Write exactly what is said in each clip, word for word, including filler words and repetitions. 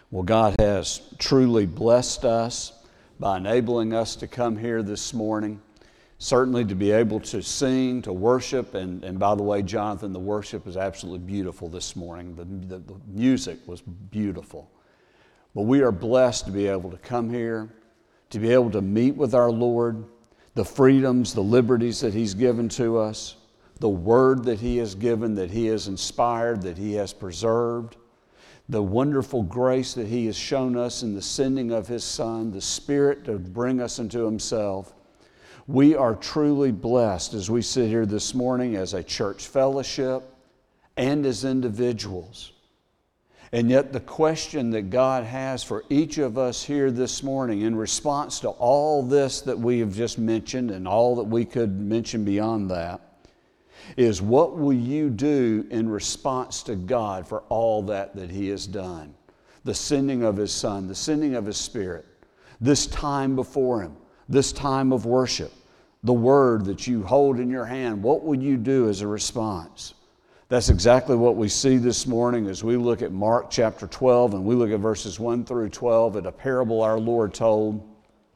Well, God has truly blessed us by enabling us to come here this morning. Certainly to be able to sing, to worship, and, and by the way, Jonathan, the worship is absolutely beautiful this morning. The, the, the music was beautiful. But we are blessed to be able to come here, to be able to meet with our Lord, the freedoms, the liberties that He's given to us, the Word that He has given, that He has inspired, that He has preserved, the wonderful grace that He has shown us in the sending of His Son, the Spirit to bring us into Himself. We are truly blessed as we sit here this morning as a church fellowship and as individuals. And yet the question that God has for each of us here this morning in response to all this that we have just mentioned and all that we could mention beyond that is, what will you do in response to God for all that that He has done? The sending of His Son, the sending of His Spirit, this time before Him, this time of worship, the Word that you hold in your hand. What would you do as a response? That's exactly what we see this morning as we look at Mark chapter twelve and we look at verses one through twelve at a parable our Lord told.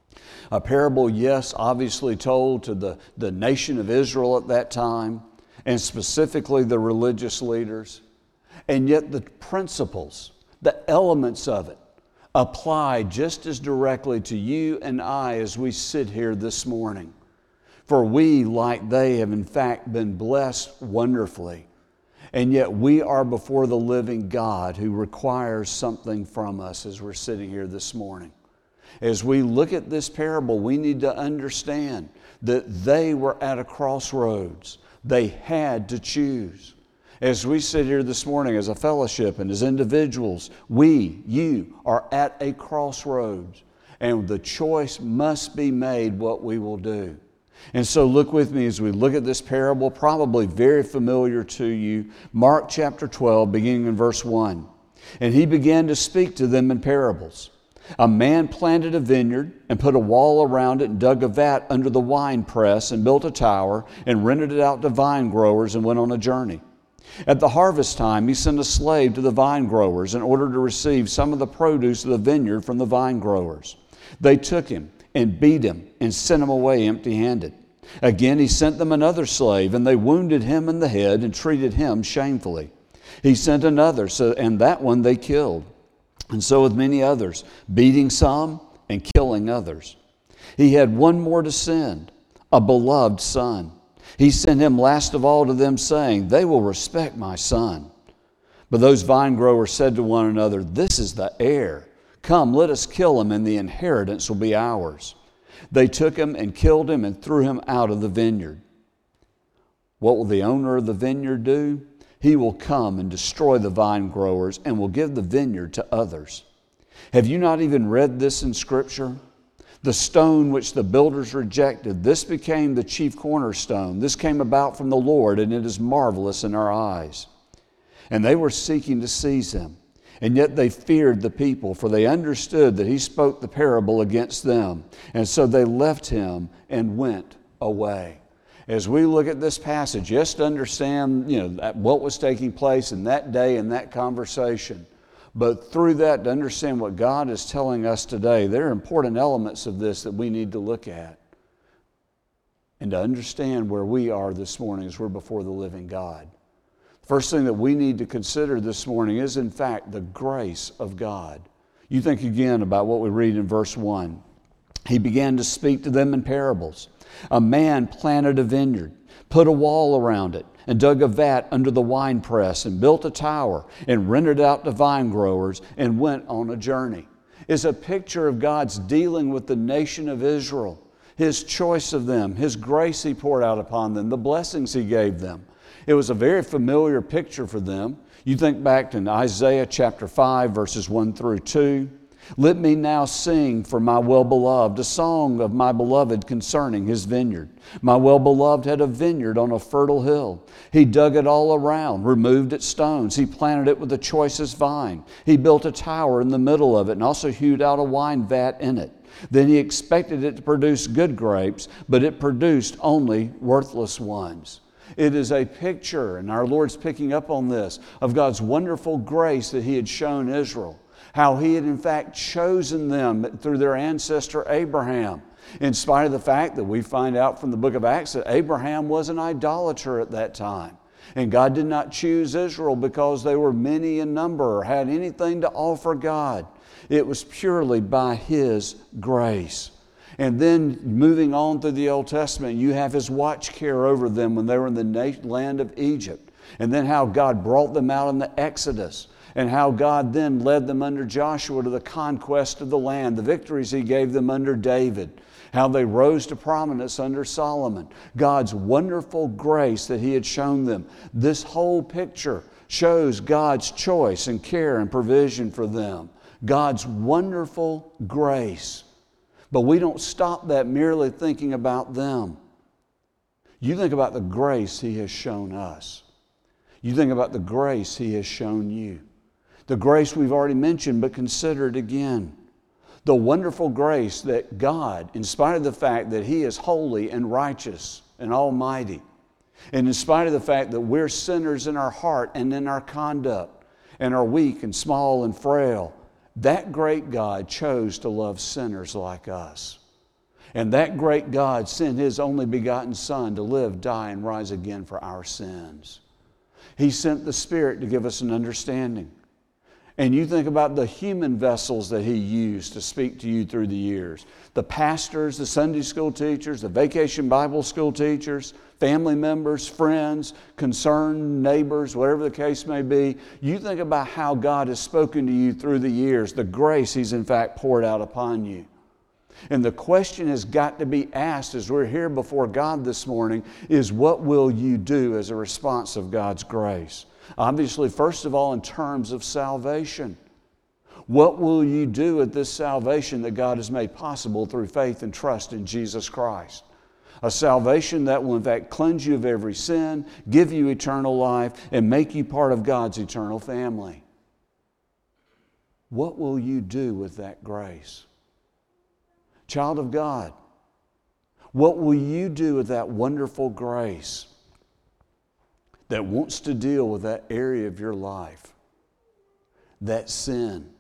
A parable, yes, obviously told to the, the nation of Israel at that time, and specifically the religious leaders. And yet the principles, the elements of it, apply just as directly to you and I as we sit here this morning. For we, like they, have in fact been blessed wonderfully. And yet we are before the living God who requires something from us as we're sitting here this morning. As we look at this parable, we need to understand that they were at a crossroads. They had to choose. As we sit here this morning as a fellowship and as individuals, we, you, are at a crossroads. And the choice must be made what we will do. And so look with me as we look at this parable, probably very familiar to you. Mark chapter twelve, beginning in verse one. And He began to speak to them in parables. A man planted a vineyard and put a wall around it and dug a vat under the wine press and built a tower and rented it out to vine growers and went on a journey. At the harvest time, he sent a slave to the vine growers in order to receive some of the produce of the vineyard from the vine growers. They took him and beat him and sent him away empty-handed. Again, he sent them another slave, and they wounded him in the head and treated him shamefully. He sent another, so, and that one they killed. And so with many others, beating some and killing others. He had one more to send, a beloved son. He sent him last of all to them, saying, "They will respect my son." But those vine growers said to one another, "This is the heir. Come, let us kill him, and the inheritance will be ours." They took him and killed him and threw him out of the vineyard. What will the owner of the vineyard do? He will come and destroy the vine growers and will give the vineyard to others. Have you not even read this in Scripture? The stone which the builders rejected, this became the chief cornerstone. This came about from the Lord, and it is marvelous in our eyes. And they were seeking to seize him. And yet they feared the people, for they understood that he spoke the parable against them. And so they left him and went away. As we look at this passage, just to understand, you know, what was taking place in that day and that conversation, but through that to understand what God is telling us today, there are important elements of this that we need to look at and to understand where we are this morning as we're before the living God. First thing that we need to consider this morning is, in fact, the grace of God. You think again about what we read in verse one. He began to speak to them in parables. A man planted a vineyard, put a wall around it, and dug a vat under the winepress, and built a tower, and rented out to vine growers, and went on a journey. It's a picture of God's dealing with the nation of Israel, His choice of them, His grace He poured out upon them, the blessings He gave them. It was a very familiar picture for them. You think back to Isaiah chapter five, verses one through two. Let me now sing for my well-beloved, a song of my beloved concerning his vineyard. My well-beloved had a vineyard on a fertile hill. He dug it all around, removed its stones. He planted it with the choicest vine. He built a tower in the middle of it and also hewed out a wine vat in it. Then he expected it to produce good grapes, but it produced only worthless ones. It is a picture, and our Lord's picking up on this, of God's wonderful grace that He had shown Israel. how He had in fact chosen them through their ancestor Abraham. In spite of the fact that we find out from the book of Acts that Abraham was an idolater at that time. And God did not choose Israel because they were many in number or had anything to offer God. It was purely by His grace. And then moving on through the Old Testament, you have His watch care over them when they were in the land of Egypt. And then how God brought them out in the Exodus. And how God then led them under Joshua to the conquest of the land, the victories He gave them under David. How they rose to prominence under Solomon. God's wonderful grace that He had shown them. This whole picture shows God's choice and care and provision for them. God's wonderful grace. But we don't stop that merely thinking about them. You think about the grace He has shown us. You think about the grace He has shown you. The grace we've already mentioned, but consider it again. The wonderful grace that God, in spite of the fact that He is holy and righteous and almighty, and in spite of the fact that we're sinners in our heart and in our conduct, and are weak and small and frail, that great God chose to love sinners like us. And that great God sent His only begotten Son to live, die, and rise again for our sins. He sent the Spirit to give us an understanding. And you think about the human vessels that He used to speak to you through the years. The pastors, the Sunday school teachers, the vacation Bible school teachers, family members, friends, concerned neighbors, whatever the case may be. You think about how God has spoken to you through the years, the grace He's in fact poured out upon you. And the question has got to be asked as we're here before God this morning is, what will you do as a response of God's grace? Obviously, first of all, in terms of salvation. What will you do with this salvation that God has made possible through faith and trust in Jesus Christ? A salvation that will in fact cleanse you of every sin, give you eternal life, and make you part of God's eternal family. What will you do with that grace? Child of God, what will you do with that wonderful grace that wants to deal with that area of your life, that sin?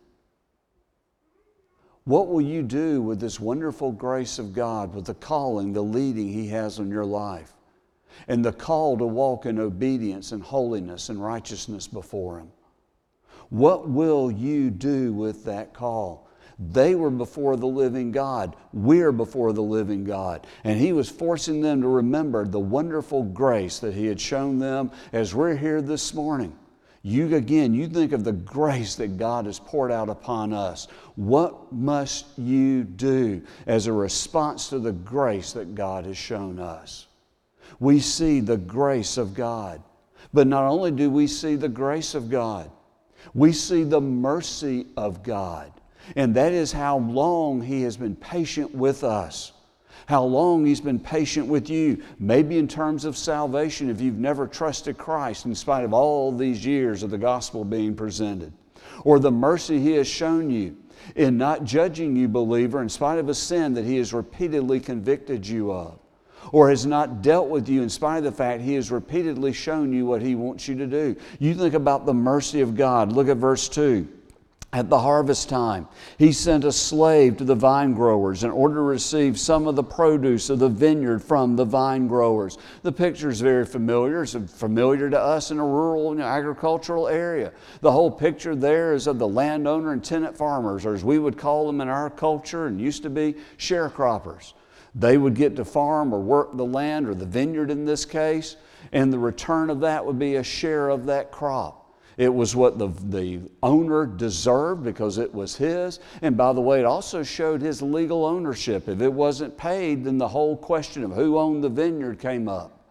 What will you do with this wonderful grace of God, with the calling, the leading He has on your life, and the call to walk in obedience and holiness and righteousness before Him? What will you do with that call? They were before the living God. We're before the living God. And He was forcing them to remember the wonderful grace that He had shown them as we're here this morning. You again, you think of the grace that God has poured out upon us. What must you do as a response to the grace that God has shown us? We see the grace of God. But not only do we see the grace of God, we see the mercy of God. And that is how long He has been patient with us. How long He's been patient with you. Maybe in terms of salvation if you've never trusted Christ in spite of all these years of the gospel being presented. Or the mercy He has shown you in not judging you, believer, in spite of a sin that He has repeatedly convicted you of. Or has not dealt with you in spite of the fact He has repeatedly shown you what He wants you to do. You think about the mercy of God. Look at verse two. At the harvest time, He sent a slave to the vine growers in order to receive some of the produce of the vineyard from the vine growers. The picture is very familiar. It's familiar to us in a rural and agricultural area. The whole picture there is of the landowner and tenant farmers, or as we would call them in our culture and used to be, sharecroppers. They would get to farm or work the land, or the vineyard in this case, and the return of that would be a share of that crop. It was what the, the owner deserved because it was his. And by the way, it also showed his legal ownership. If it wasn't paid, then the whole question of who owned the vineyard came up.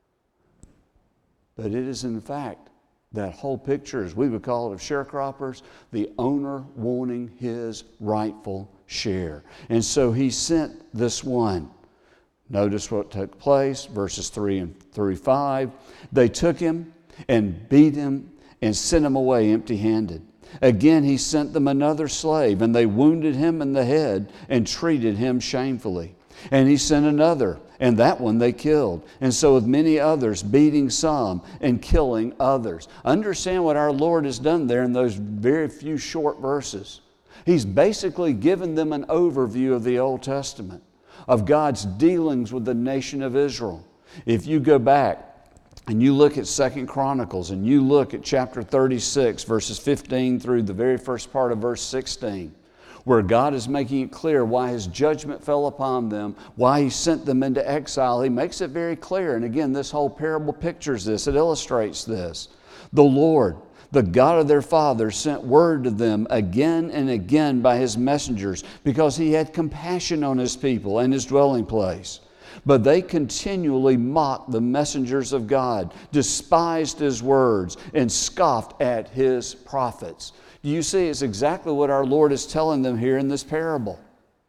But it is in fact that whole picture, as we would call it, of sharecroppers, the owner wanting his rightful share. And so he sent this one. Notice what took place, verses three and through five. They took him and beat him and sent him away empty-handed. Again he sent them another slave, and they wounded him in the head and treated him shamefully. And he sent another, and that one they killed. And so with many others, beating some and killing others. Understand what our Lord has done there in those very few short verses. He's basically given them an overview of the Old Testament, of God's dealings with the nation of Israel. If you go back and you look at Second Chronicles and you look at chapter thirty-six, verses fifteen through the very first part of verse sixteen, where God is making it clear why His judgment fell upon them, why He sent them into exile, He makes it very clear. And again, this whole parable pictures this, it illustrates this. The Lord, the God of their fathers, sent word to them again and again by His messengers, because He had compassion on His people and His dwelling place. But they continually mocked the messengers of God, despised His words, and scoffed at His prophets. Do you see? It's exactly what our Lord is telling them here in this parable.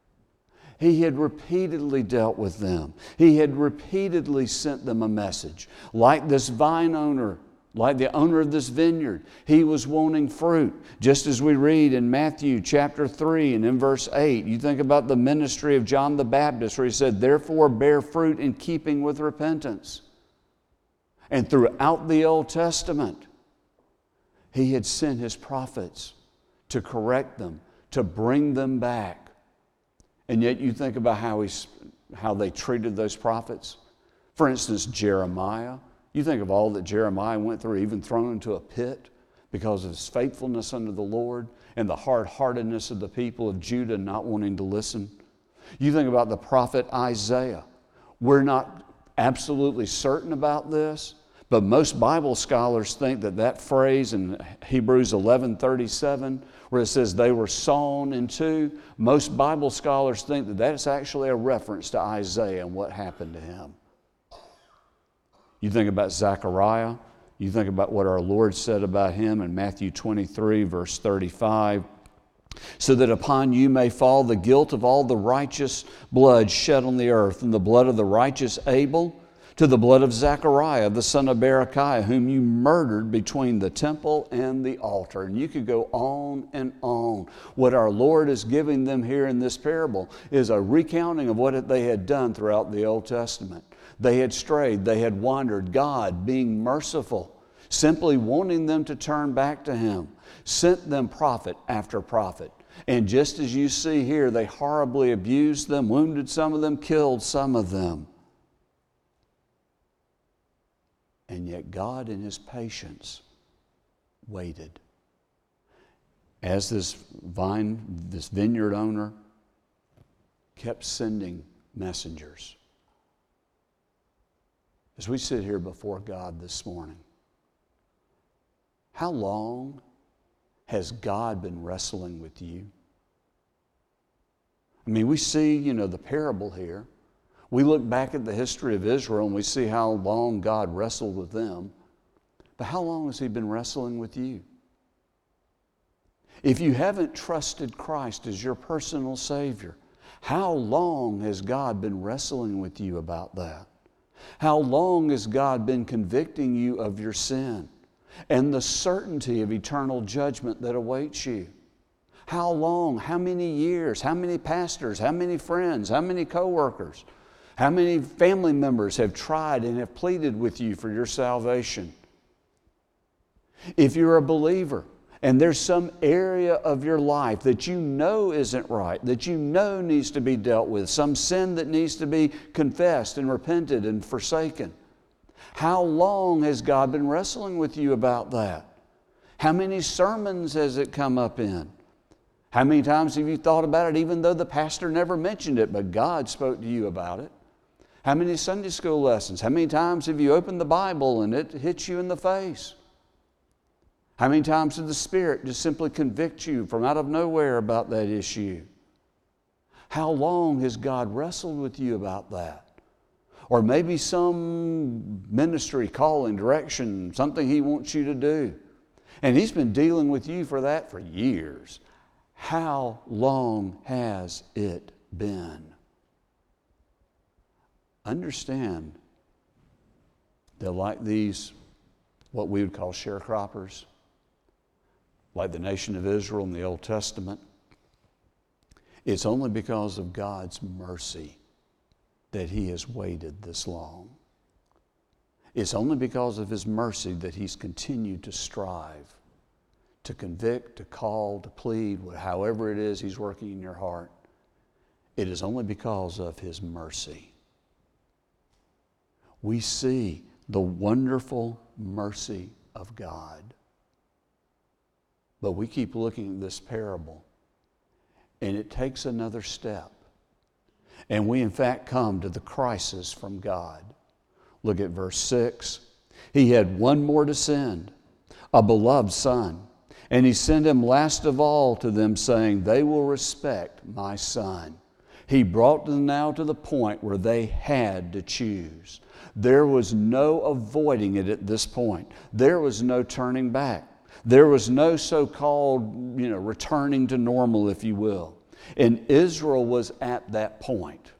He had repeatedly dealt with them. He had repeatedly sent them a message. Like this vine owner, like the owner of this vineyard, he was wanting fruit. Just as we read in Matthew chapter three and in verse eight, you think about the ministry of John the Baptist, where he said, "Therefore bear fruit in keeping with repentance." And throughout the Old Testament, He had sent His prophets to correct them, to bring them back. And yet you think about how, he's, how they treated those prophets. For instance, Jeremiah. You think of all that Jeremiah went through, even thrown into a pit because of his faithfulness unto the Lord and the hard-heartedness of the people of Judah not wanting to listen. You think about the prophet Isaiah. We're not absolutely certain about this, but most Bible scholars think that that phrase in Hebrews eleven thirty-seven, where it says they were sawn in two, most Bible scholars think that that's actually a reference to Isaiah and what happened to him. You think about Zechariah. You think about what our Lord said about him in Matthew twenty-three, verse thirty-five. So that upon you may fall the guilt of all the righteous blood shed on the earth, and the blood of the righteous Abel, to the blood of Zechariah, the son of Berechiah, whom you murdered between the temple and the altar. And you could go on and on. What our Lord is giving them here in this parable is a recounting of what they had done throughout the Old Testament. They had strayed, they had wandered. God, being merciful, simply wanting them to turn back to Him, sent them prophet after prophet. And just as you see here, they horribly abused them, wounded some of them, killed some of them. And yet God in His patience waited. As this vine, this vineyard owner kept sending messengers. As we sit here before God this morning, how long has God been wrestling with you? I mean, we see, you know, the parable here. We look back at the history of Israel and we see how long God wrestled with them. But how long has He been wrestling with you? If you haven't trusted Christ as your personal Savior, how long has God been wrestling with you about that? How long has God been convicting you of your sin and the certainty of eternal judgment that awaits you? How long? How many years? How many pastors? How many friends? How many co-workers? How many family members have tried and have pleaded with you for your salvation? If you're a believer and there's some area of your life that you know isn't right, that you know needs to be dealt with, some sin that needs to be confessed and repented and forsaken, how long has God been wrestling with you about that? How many sermons has it come up in? How many times have you thought about it even though the pastor never mentioned it, but God spoke to you about it? How many Sunday school lessons? How many times have you opened the Bible and it hits you in the face? How many times did the Spirit just simply convict you from out of nowhere about that issue? How long has God wrestled with you about that? Or maybe some ministry, calling, direction, something He wants you to do. And He's been dealing with you for that for years. How long has it been? Understand that like these, what we would call sharecroppers, like the nation of Israel in the Old Testament, it's only because of God's mercy that He has waited this long. It's only because of His mercy that He's continued to strive, to convict, to call, to plead, however it is He's working in your heart. It is only because of His mercy. We see the wonderful mercy of God. But we keep looking at this parable, and it takes another step. And we, in fact, come to the crisis from God. Look at verse six. He had one more to send, a beloved son. And He sent him last of all to them, saying, they will respect my son. He brought them now to the point where they had to choose. There was no avoiding it at this point. There was no turning back. There was no so-called, you know, returning to normal, if you will. And Israel was at that point.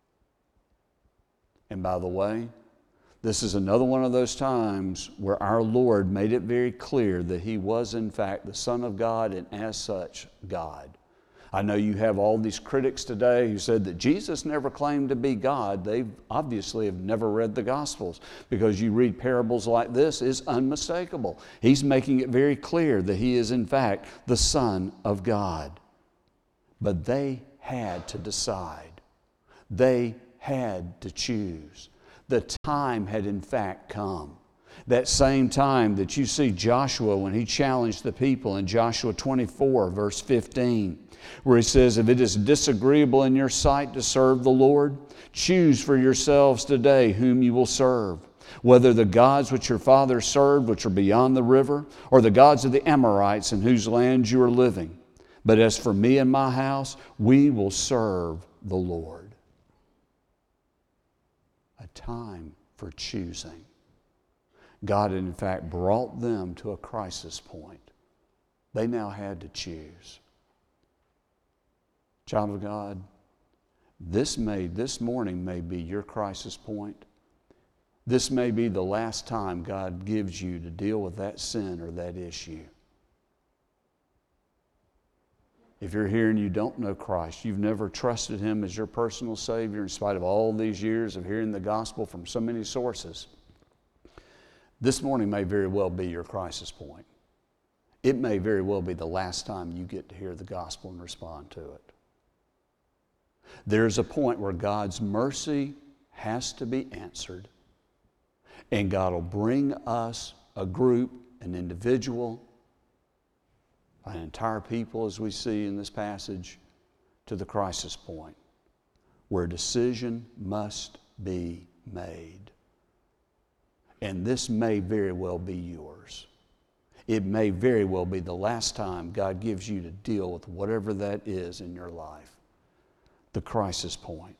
And by the way, this is another one of those times where our Lord made it very clear that He was, in fact, the Son of God, and as such, God. I know you have all these critics today who said that Jesus never claimed to be God. They obviously have never read the Gospels, because you read parables like this, it's unmistakable. He's making it very clear that He is, in fact, the Son of God. But they had to decide. They had to choose. The time had, in fact, come. That same time that you see Joshua when he challenged the people in Joshua twenty-four, verse fifteen, where he says, if it is disagreeable in your sight to serve the Lord, choose for yourselves today whom you will serve, whether the gods which your fathers served, which are beyond the river, or the gods of the Amorites in whose land you are living. But as for me and my house, we will serve the Lord. A time for choosing. God, in fact, brought them to a crisis point. They now had to choose. Child of God, this may, this morning may be your crisis point. This may be the last time God gives you to deal with that sin or that issue. If you're here and you don't know Christ, you've never trusted Him as your personal Savior in spite of all these years of hearing the gospel from so many sources, this morning may very well be your crisis point. It may very well be the last time you get to hear the gospel and respond to it. There's a point where God's mercy has to be answered, and God will bring us, a group, an individual, an entire people, as we see in this passage, to the crisis point where a decision must be made. And this may very well be yours. It may very well be the last time God gives you to deal with whatever that is in your life. The crisis point.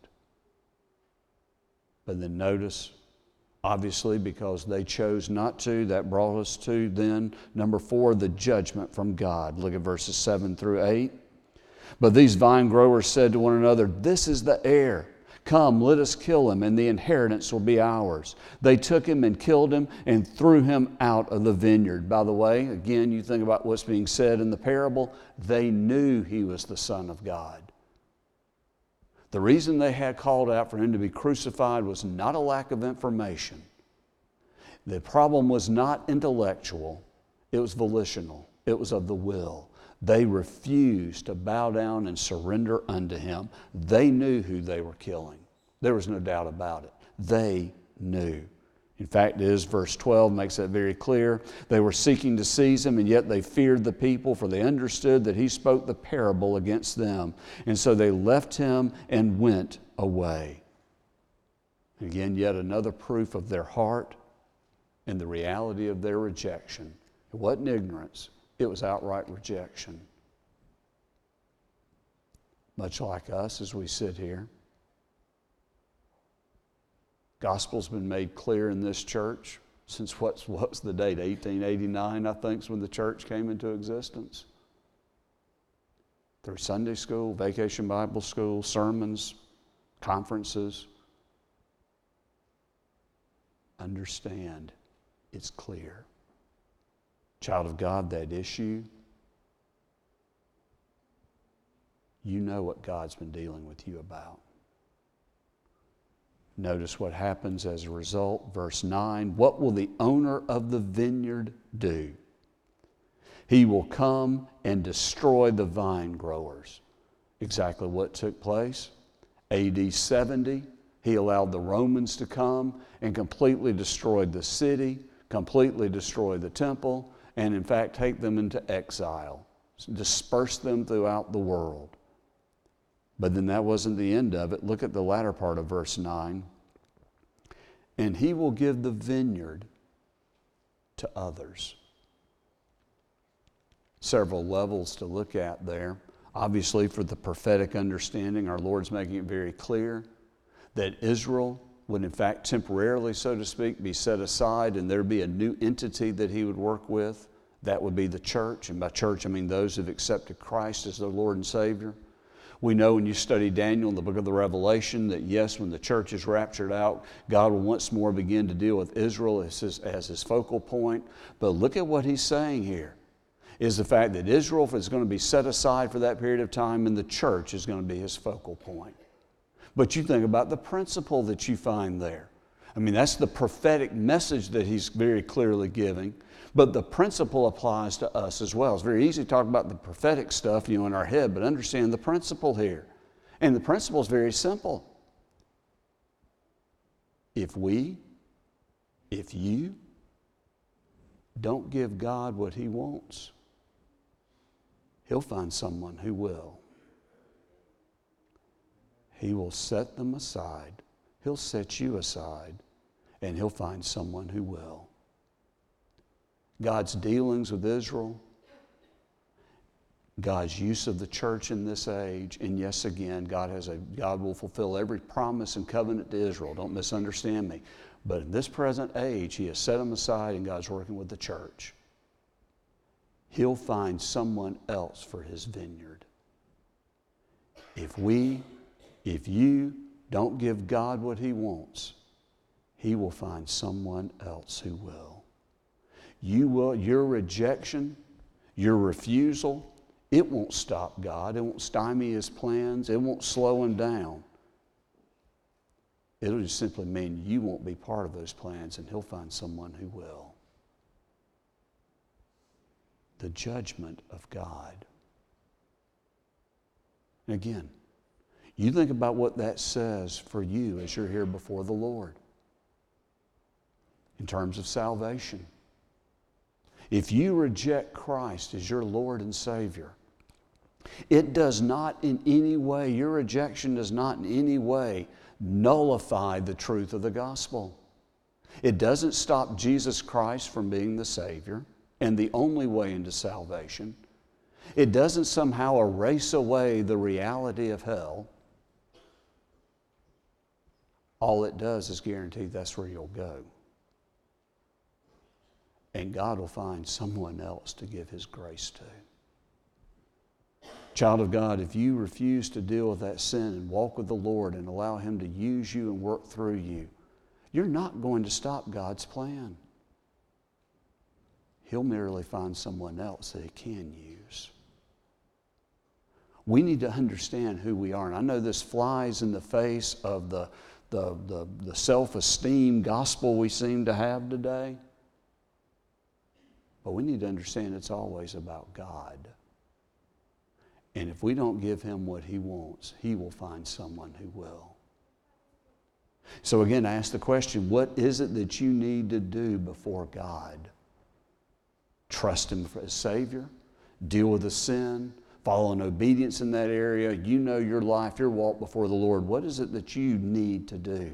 But then notice, obviously, because they chose not to, that brought us to then, number four, the judgment from God. Look at verses seven through eight. But these vine growers said to one another, this is the heir. Come, let us kill him, and the inheritance will be ours. They took him and killed him and threw him out of the vineyard. By the way, again, you think about what's being said in the parable. They knew he was the Son of God. The reason they had called out for him to be crucified was not a lack of information. The problem was not intellectual. It was volitional. It was of the will. They refused to bow down and surrender unto him. They knew who they were killing. There was no doubt about it. They knew. In fact, it is verse twelve makes that very clear. They were seeking to seize him, and yet they feared the people, for they understood that he spoke the parable against them. And so they left him and went away. Again, yet another proof of their heart and the reality of their rejection. It wasn't ignorance. It was outright rejection. Much like us as we sit here. Gospel's been made clear in this church since what's, what's the date? eighteen eighty-nine, I think, is when the church came into existence. Through Sunday school, Vacation Bible School, sermons, conferences. Understand, it's clear. Child of God, that issue, you know what God's been dealing with you about. Notice what happens as a result. Verse nine, what will the owner of the vineyard do? He will come and destroy the vine growers. Exactly what took place. A D seventy, he allowed the Romans to come and completely destroyed the city, completely destroy the temple, and in fact take them into exile, disperse them throughout the world. But then that wasn't the end of it. Look at the latter part of verse nine. And he will give the vineyard to others. Several levels to look at there. Obviously, for the prophetic understanding, our Lord's making it very clear that Israel would in fact temporarily, so to speak, be set aside, and there'd be a new entity that he would work with. That would be the church. And by church, I mean those who've accepted Christ as their Lord and Savior. We know when you study Daniel in the book of the Revelation that yes, when the church is raptured out, God will once more begin to deal with Israel as his, as his focal point. But look at what he's saying here, is the fact that Israel is going to be set aside for that period of time, and the church is going to be his focal point. But you think about the principle that you find there. I mean, that's the prophetic message that he's very clearly giving. But the principle applies to us as well. It's very easy to talk about the prophetic stuff, you know, in our head, but understand the principle here. And the principle is very simple. If we, if you, don't give God what he wants, he'll find someone who will. He will set them aside. He'll set you aside, and he'll find someone who will. God's dealings with Israel, God's use of the church in this age, and yes, again, God has a God will fulfill every promise and covenant to Israel. Don't misunderstand me. But in this present age, he has set them aside, and God's working with the church. He'll find someone else for his vineyard. If we, if you don't give God what he wants, he will find someone else who will. You will, your rejection, your refusal, it won't stop God. It won't stymie his plans. It won't slow him down. It'll just simply mean you won't be part of those plans, and he'll find someone who will. The judgment of God. And again, you think about what that says for you as you're here before the Lord in terms of salvation. If you reject Christ as your Lord and Savior, it does not in any way, your rejection does not in any way nullify the truth of the gospel. It doesn't stop Jesus Christ from being the Savior and the only way into salvation. It doesn't somehow erase away the reality of hell. All it does is guarantee that's where you'll go. And God will find someone else to give his grace to. Child of God, if you refuse to deal with that sin and walk with the Lord and allow him to use you and work through you, you're not going to stop God's plan. He'll merely find someone else that he can use. We need to understand who we are. And I know this flies in the face of the, the, the, the self-esteem gospel we seem to have today. But we need to understand it's always about God. And if we don't give him what he wants, he will find someone who will. So again, I ask the question, what is it that you need to do before God? Trust him as Savior, deal with the sin, follow in obedience in that area. You know your life, your walk before the Lord. What is it that you need to do?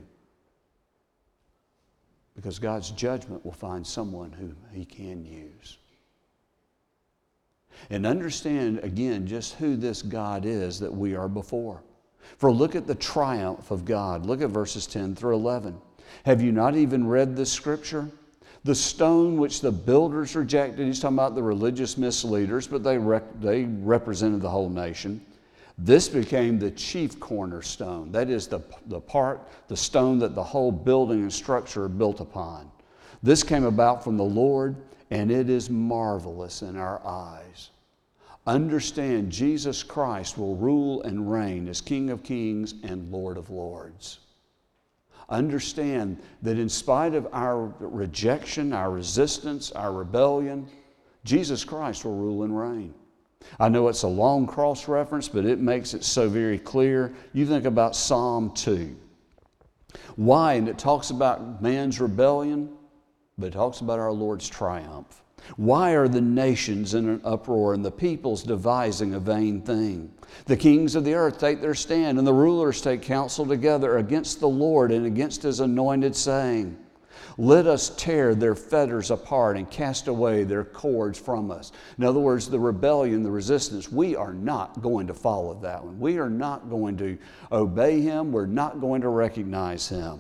Because God's judgment will find someone who he can use. And understand, again, just who this God is that we are before. For look at the triumph of God. Look at verses ten through eleven. Have you not even read this scripture? The stone which the builders rejected, he's talking about the religious misleaders, but they, rec- they represented the whole nation. This became the chief cornerstone. That is the, the part, the stone that the whole building and structure are built upon. This came about from the Lord, and it is marvelous in our eyes. Understand, Jesus Christ will rule and reign as King of Kings and Lord of Lords. Understand that in spite of our rejection, our resistance, our rebellion, Jesus Christ will rule and reign. I know it's a long cross reference, but it makes it so very clear. You think about Psalm two. Why? And it talks about man's rebellion, but it talks about our Lord's triumph. Why are the nations in an uproar and the peoples devising a vain thing? The kings of the earth take their stand and the rulers take counsel together against the Lord and against His anointed, saying, let us tear their fetters apart and cast away their cords from us. In other words, the rebellion, the resistance, we are not going to follow that one. We are not going to obey Him. We're not going to recognize Him.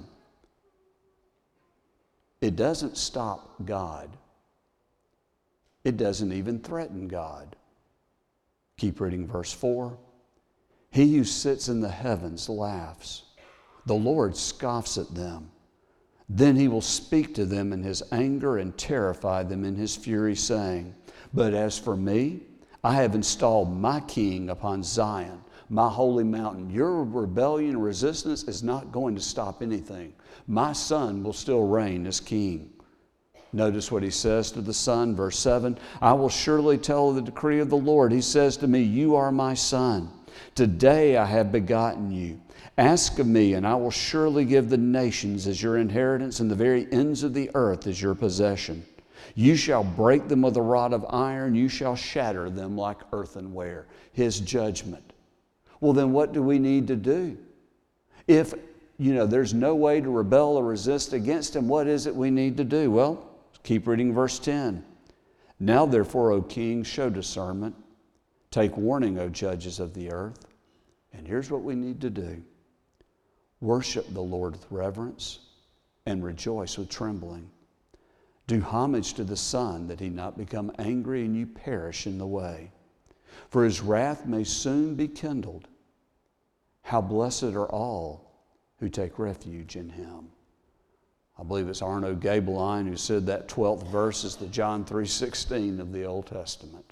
It doesn't stop God. It doesn't even threaten God. Keep reading verse four. He who sits in the heavens laughs. The Lord scoffs at them. Then He will speak to them in His anger and terrify them in His fury, saying, but as for me, I have installed my king upon Zion, my holy mountain. Your rebellion and resistance is not going to stop anything. My Son will still reign as king. Notice what He says to the Son, verse seven. I will surely tell the decree of the Lord. He says to me, you are my Son. Today I have begotten you. Ask of me, and I will surely give the nations as your inheritance and the very ends of the earth as your possession. You shall break them with a rod of iron. You shall shatter them like earthenware. His judgment. Well, then what do we need to do? If, you know, there's no way to rebel or resist against Him, what is it we need to do? Well, keep reading verse ten. Now therefore, O kings, show discernment. Take warning, O judges of the earth. And here's what we need to do. Worship the Lord with reverence and rejoice with trembling. Do homage to the Son, that He not become angry and you perish in the way. For His wrath may soon be kindled. How blessed are all who take refuge in Him. I believe it's Arno Gaebelein who said that twelfth verse is the John three sixteen of the Old Testament.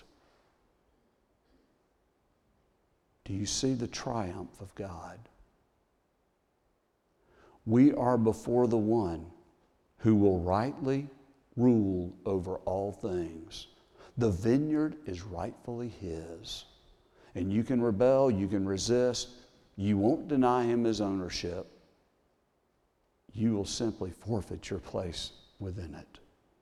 Do you see the triumph of God? We are before the one who will rightly rule over all things. The vineyard is rightfully His. And you can rebel, you can resist. You won't deny Him His ownership. You will simply forfeit your place within it.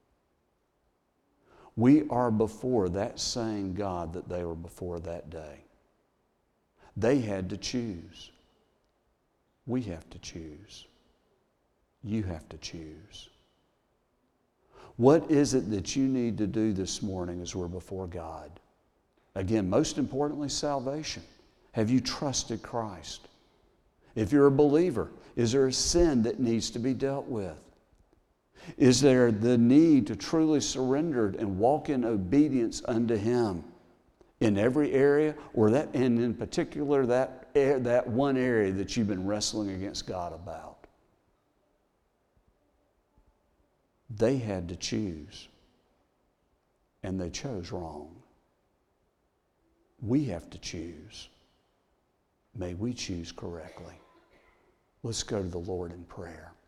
We are before that same God that they were before that day. They had to choose. We have to choose. You have to choose. What is it that you need to do this morning as we're before God? Again, most importantly, salvation. Have you trusted Christ? If you're a believer, is there a sin that needs to be dealt with? Is there the need to truly surrender and walk in obedience unto Him in every area, or that, and in particular that, that one area that you've been wrestling against God about? They had to choose, and they chose wrong. We have to choose. May we choose correctly. Let's go to the Lord in prayer.